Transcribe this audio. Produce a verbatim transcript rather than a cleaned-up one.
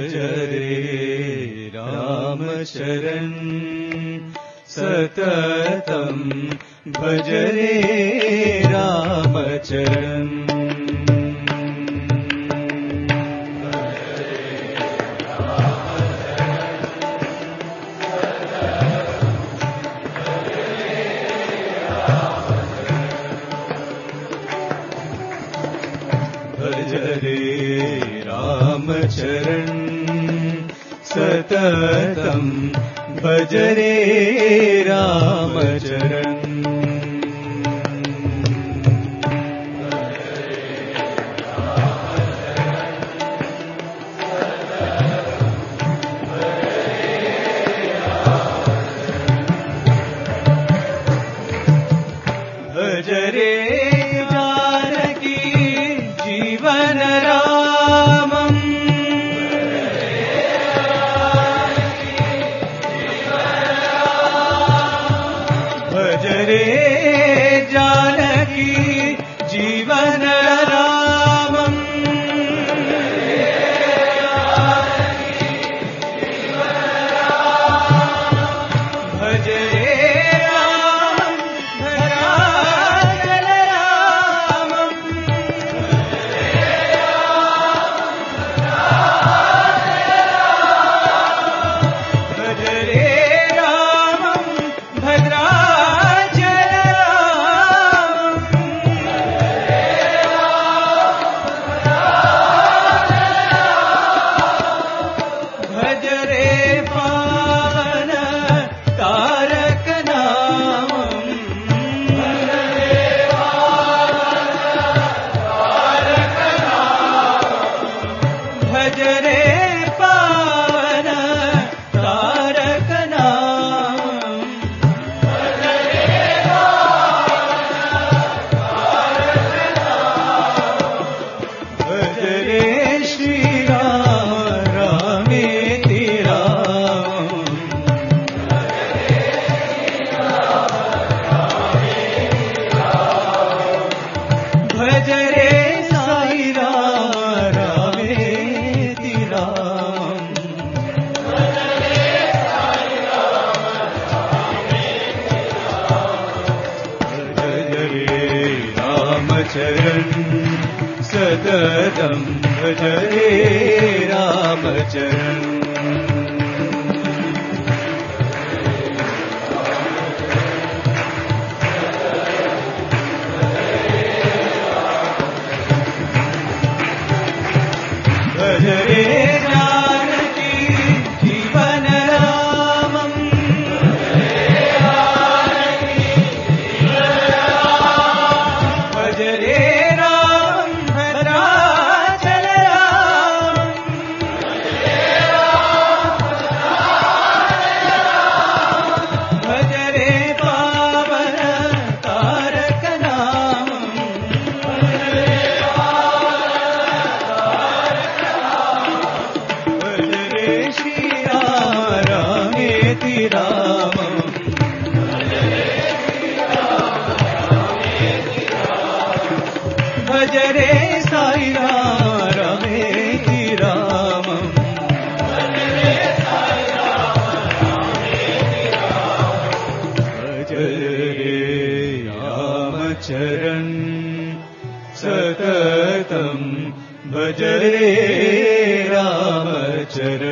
भज रे रामचरण सततं भज रे रामचरण भज रे रामचरण सततं भज रे रामचरण भज रे जानकी जीवन रामम् भज रे जानकी जीवन रामम् भज रे सततं भज रे रामचरण भज रे जानकी जीवन रामम् भज रे भज रे साई रामेति रामम् भज रे रामचरण सततं भज रे रामचरण